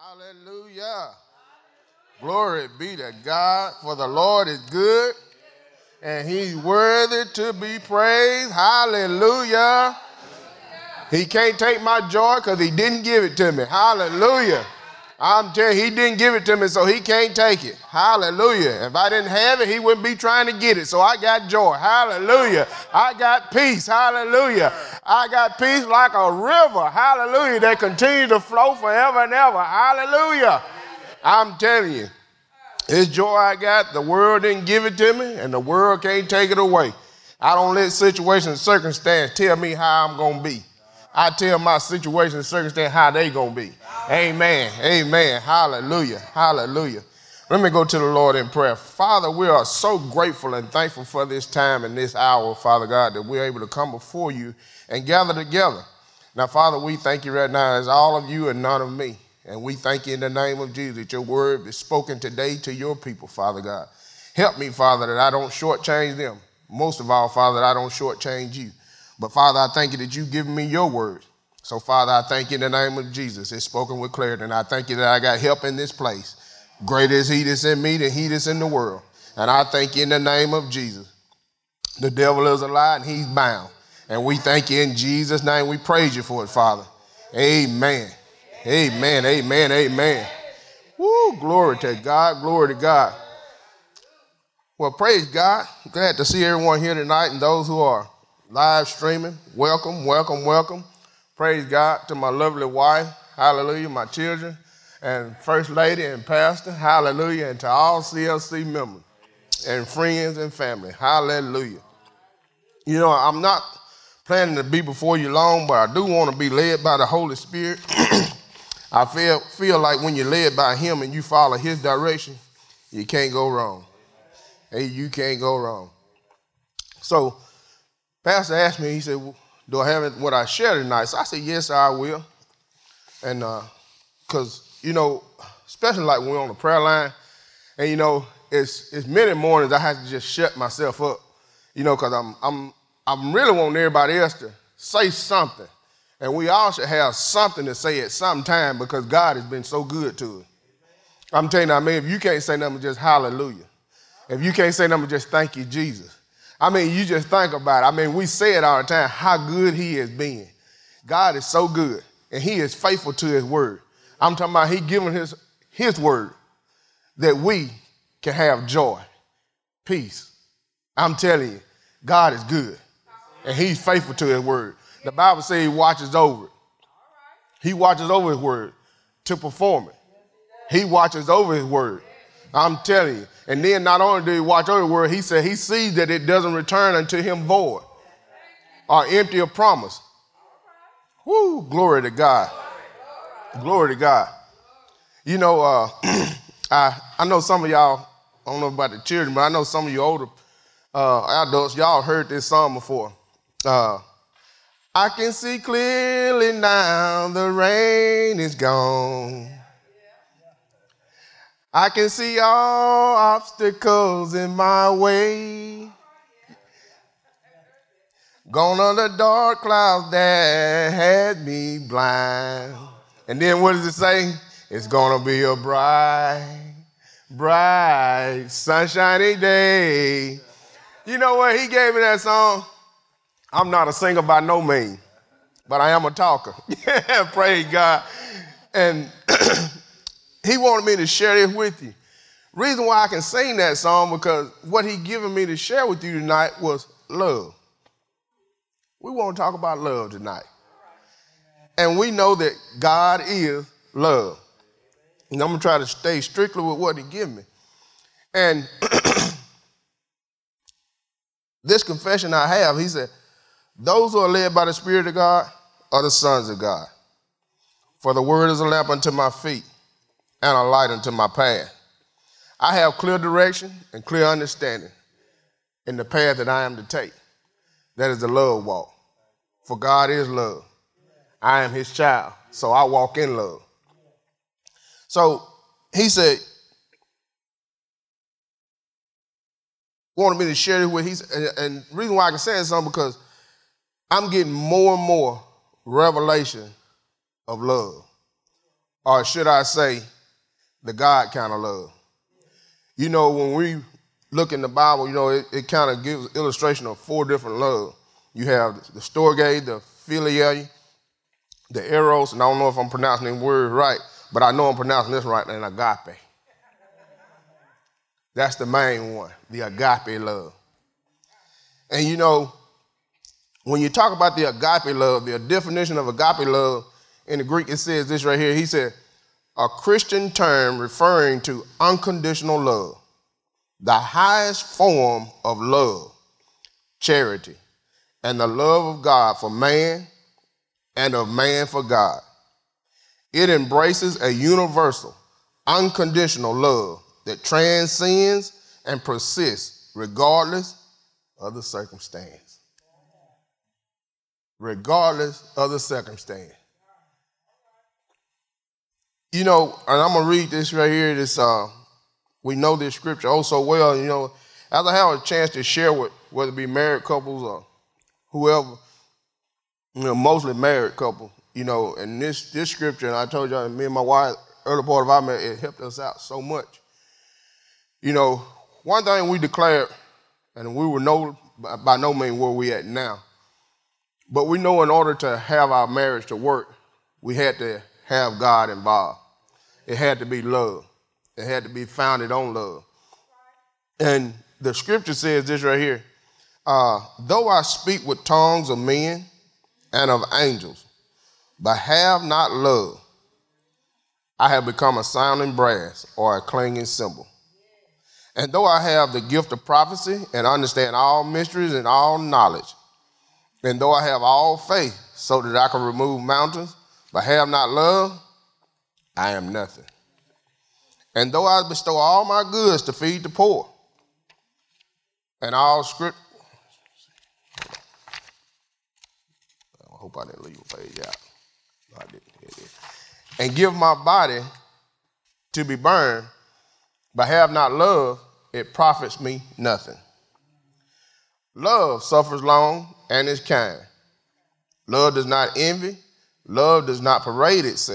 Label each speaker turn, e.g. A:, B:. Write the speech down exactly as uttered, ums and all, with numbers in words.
A: Hallelujah. Glory be to God, for the Lord is good, and he's worthy to be praised. Hallelujah. He can't take my joy because he didn't give it to me. Hallelujah. I'm telling you, he didn't give it to me, so he can't take it. Hallelujah. If I didn't have it, he wouldn't be trying to get it. So I got joy. Hallelujah. I got peace. Hallelujah. I got peace like a river. Hallelujah. That continues to flow forever and ever. Hallelujah. I'm telling you, this joy I got, the world didn't give it to me, and the world can't take it away. I don't let situation and circumstance tell me how I'm going to be. I tell my situation and circumstance how they going to be. Amen. Amen. Hallelujah. Hallelujah. Let me go to the Lord in prayer. Father, we are so grateful and thankful for this time and this hour, Father God, that we're able to come before you and gather together. Now, Father, we thank you right now as all of you and none of me. And we thank you in the name of Jesus that your word is spoken today to your people, Father God. Help me, Father, that I don't shortchange them. Most of all, Father, that I don't shortchange you. But, Father, I thank you that you've given me your word. So, Father, I thank you in the name of Jesus. It's spoken with clarity, and I thank you that I got help in this place. Greater is he that's in me than he that's in the world. And I thank you in the name of Jesus. The devil is a lie, and he's bound. And we thank you in Jesus' name. We praise you for it, Father. Amen. Amen, amen, amen. Woo, glory to God, glory to God. Well, praise God. Glad to see everyone here tonight and those who are live streaming. Welcome, welcome, welcome. Praise God to my lovely wife. Hallelujah, my children and First Lady and Pastor. Hallelujah, and to all C L C members and friends and family. Hallelujah. You know, I'm not planning to be before you long, but I do want to be led by the Holy Spirit. I feel feel like when you're led by him and you follow his direction, you can't go wrong. Hey, you can't go wrong. So, Pastor asked me, he said, do I have what I share tonight? So I said, yes, I will. And because, uh, you know, especially like when we're on the prayer line, and, you know, it's it's many mornings I have to just shut myself up, you know, because I'm, I'm, I'm really wanting everybody else to say something. And we all should have something to say at some time because God has been so good to us. I'm telling you, I mean, if you can't say nothing, just hallelujah. If you can't say nothing, just thank you, Jesus. I mean, you just think about it. I mean, we say it all the time, how good he has been. God is so good, and he is faithful to his word. I'm talking about he giving his, his word that we can have joy, peace. I'm telling you, God is good, and he's faithful to his word. The Bible says he watches over it. He watches over his word to perform it. He watches over his word. I'm telling you. And then not only do he watch over the word, he said he sees that it doesn't return unto him void or empty of promise. Woo, glory to God. Glory to God. You know, uh, I, I know some of y'all, I don't know about the children, but I know some of you older uh, adults, y'all heard this song before. Uh, I can see clearly now the rain is gone. I can see all obstacles in my way. Gone on the dark clouds that had me blind. And then what does it say? It's gonna be a bright, bright, sunshiny day. You know what? He gave me that song. I'm not a singer by no means, but I am a talker. Praise God. And he wanted me to share this with you. Reason why I can sing that song, because what he given me to share with you tonight was love. We want to talk about love tonight. And we know that God is love. And I'm going to try to stay strictly with what he given me. And this confession I have, he said, those who are led by the Spirit of God are the sons of God. For the word is a lamp unto my feet and a light unto my path. I have clear direction and clear understanding in the path that I am to take. That is the love walk. For God is love. I am his child, so I walk in love. So he said, wanted me to share this with you. And the reason why I can say this is because I'm getting more and more revelation of love. or should I say, the God kind of love. You know, when we look in the Bible, you know, it, it kind of gives illustration of four different love. You have the storge, the philia, the eros, and I don't know if I'm pronouncing them words right, but I know I'm pronouncing this right, and agape. That's the main one, the agape love. And you know, when you talk about the agape love, the definition of agape love in the Greek, it says this right here. He said, a Christian term referring to unconditional love, the highest form of love, charity, and the love of God for man and of man for God. It embraces a universal, unconditional love that transcends and persists regardless of the circumstance. Regardless of the circumstance. You know, and I'm going to read this right here. This, uh, we know this scripture oh so well. You know, as I have a chance to share with, whether it be married couples or whoever, you know, mostly married couple, you know, and this this scripture, and I told y'all, me and my wife, early part of our marriage, it helped us out so much. You know, one thing we declared, and we were no, by no means where we at now, but we know in order to have our marriage to work, we had to have God involved. It had to be love. It had to be founded on love. And the scripture says this right here, uh, though I speak with tongues of men and of angels, but have not love, I have become a sounding brass or a clanging cymbal. And though I have the gift of prophecy and understand all mysteries and all knowledge, and though I have all faith so that I can remove mountains, but have not love, I am nothing. And though I bestow all my goods to feed the poor, and all script, I hope I didn't leave a page out. No, I didn't. It did. And give my body to be burned, but have not love, it profits me nothing. Love suffers long and is kind. Love does not envy. Love does not parade itself.